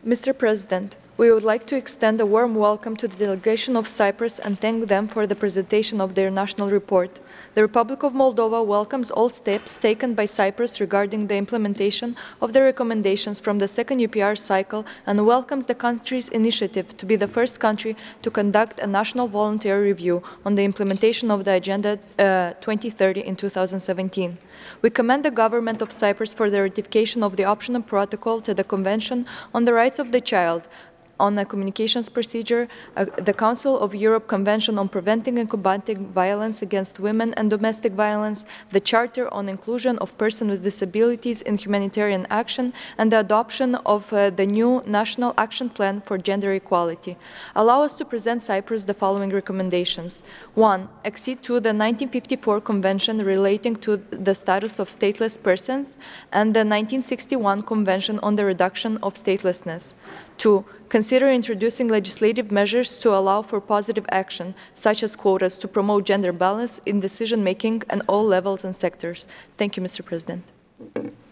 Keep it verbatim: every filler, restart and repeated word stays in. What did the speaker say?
Mister President, we would like to extend a warm welcome to the delegation of Cyprus and thank them for the presentation of their national report. The Republic of Moldova welcomes all steps taken by Cyprus regarding the implementation of the recommendations from the second U P R cycle and welcomes the country's initiative to be the first country to conduct a national voluntary review on the implementation of the Agenda uh, twenty thirty in two thousand seventeen. We commend the government of Cyprus for the ratification of the optional protocol to the Convention on the Rights of the Child, on a communications procedure, uh, the Council of Europe Convention on Preventing and Combating Violence Against Women and Domestic Violence, the Charter on Inclusion of Persons with Disabilities in Humanitarian Action, and the adoption of uh, the new National Action Plan for Gender Equality. Allow us to present Cyprus the following recommendations. One, accede to the nineteen fifty-four Convention relating to the status of stateless persons and the nineteen sixty-one Convention on the reduction of statelessness. Two, consider introducing legislative measures to allow for positive action, such as quotas, to promote gender balance in decision-making at all levels and sectors. Thank you, Mister President.